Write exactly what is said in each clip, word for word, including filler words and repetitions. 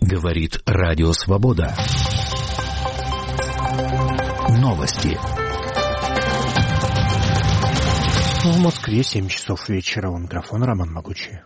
Говорит Радио Свобода. Новости. В Москве семь часов вечера. У микрофона Роман Могучий.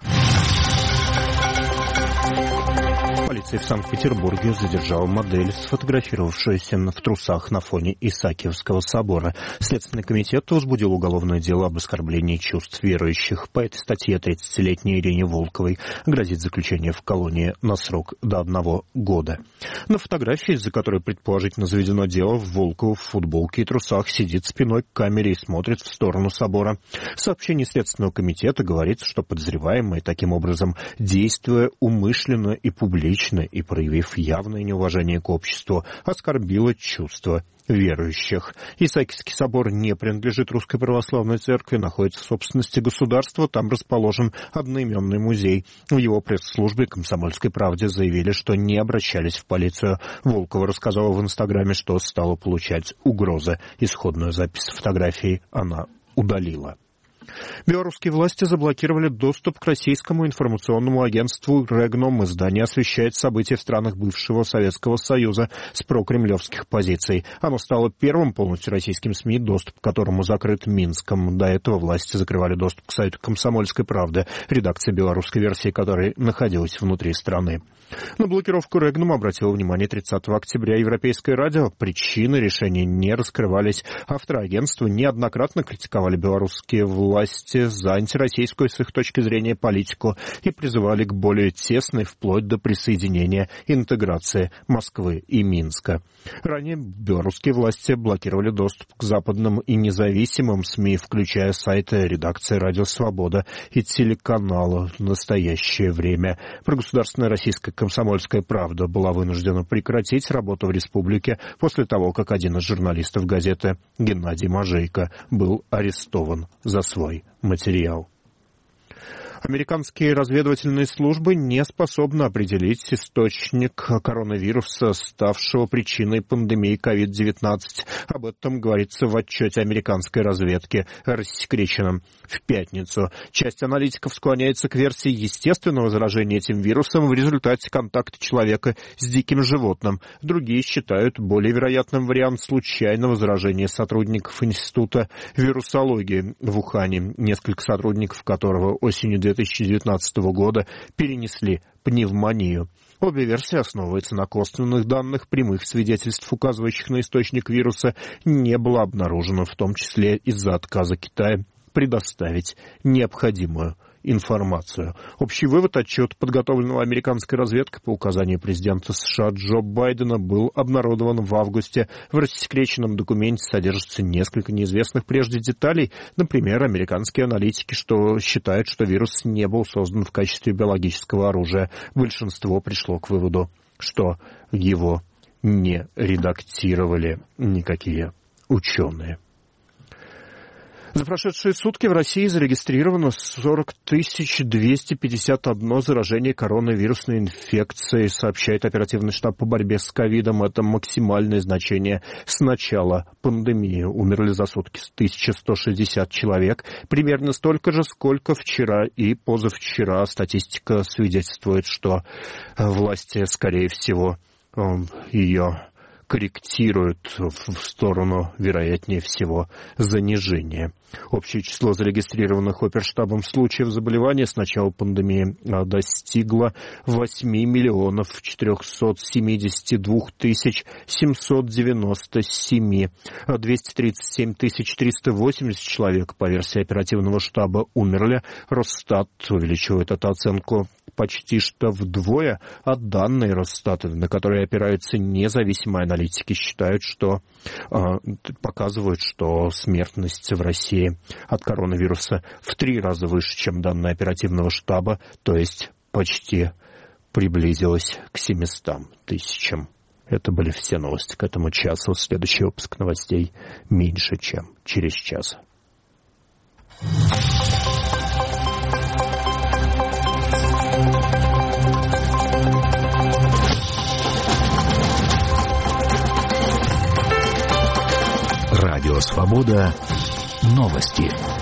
Полиция в Санкт-Петербурге задержала модель, сфотографировавшуюся в трусах на фоне Исаакиевского собора. Следственный комитет возбудил уголовное дело об оскорблении чувств верующих. По этой статье тридцатилетней Ирине Волковой грозит заключение в колонии на срок до одного года. На фотографии, из-за которой предположительно заведено дело, Волкова в футболке и трусах сидит спиной к камере и смотрит в сторону собора. В сообщении Следственного комитета говорится, что подозреваемая таким образом, действуя умышленно и публично, и проявив явное неуважение к обществу, оскорбила чувства верующих. Исаакиевский собор не принадлежит Русской Православной Церкви, находится в собственности государства, там расположен одноименный музей. В его пресс-службе «Комсомольской правде» заявили, что не обращались в полицию. Волкова рассказала в Инстаграме, что стала получать угрозы. Исходную запись фотографий она удалила. Белорусские власти заблокировали доступ к российскому информационному агентству «Регном». Издание освещает события в странах бывшего Советского Союза с прокремлевских позиций. Оно стало первым полностью российским СМИ, доступ к которому закрыт Минском. До этого власти закрывали доступ к сайту «Комсомольской правды», редакция белорусской версии которой находилась внутри страны. На блокировку «Регном» обратило внимание тридцатого октября Европейское радио. Причины решения не раскрывались. Авторы агентства неоднократно критиковали белорусские власти за антироссийскую, с их точки зрения, политику и призывали к более тесной, вплоть до присоединения, интеграции Москвы и Минска. Ранее белорусские власти блокировали доступ к западным и независимым СМИ, включая сайты редакции «Радио Свобода» и телеканала «Настоящее время». Прогосударственная российская «Комсомольская правда» была вынуждена прекратить работу в республике после того, как один из журналистов газеты, Геннадий Можейко, был арестован за свой материал. Американские разведывательные службы не способны определить источник коронавируса, ставшего причиной пандемии ковид девятнадцать. Об этом говорится в отчете американской разведки, рассекреченном в пятницу. Часть аналитиков склоняется к версии естественного заражения этим вирусом в результате контакта человека с диким животным. Другие считают более вероятным вариант случайного заражения сотрудников Института вирусологии в Ухане, несколько сотрудников которого осенью две тысячи девятнадцатого года перенесли пневмонию. Обе версии основываются на косвенных данных, прямых свидетельств, указывающих на источник вируса, не было обнаружено, в том числе из-за отказа Китая предоставить необходимую информацию. Общий вывод отчета, подготовленного американской разведкой по указанию президента США Джо Байдена, был обнародован в августе. В рассекреченном документе содержится несколько неизвестных прежде деталей. Например, американские аналитики что считают, что вирус не был создан в качестве биологического оружия. Большинство пришло к выводу, что его не редактировали никакие ученые. За прошедшие сутки в России зарегистрировано сорок тысяч двести пятьдесят одно заражение коронавирусной инфекцией, сообщает оперативный штаб по борьбе с ковидом. Это максимальное значение с начала пандемии. Умерли за сутки тысяча сто шестьдесят человек, примерно столько же, сколько вчера и позавчера. Статистика свидетельствует, что власти, скорее всего, ее корректируют в сторону, вероятнее всего, занижения. Общее число зарегистрированных оперштабом случаев заболевания с начала пандемии достигло восемь миллионов четыреста семьдесят два тысячи семьсот девяносто семь. двести тридцать семь тысяч триста восемьдесят человек, по версии оперативного штаба, умерли. Росстат увеличивает эту оценку почти что вдвое, а данные Росстата, на которые опираются независимые аналитики, считают, что э, показывают, что смертность в России от коронавируса в три раза выше, чем данные оперативного штаба, то есть почти приблизилась к семистам тысячам. Это были все новости к этому часу. Следующий выпуск новостей меньше, чем через час. Радио Свобода. Новости.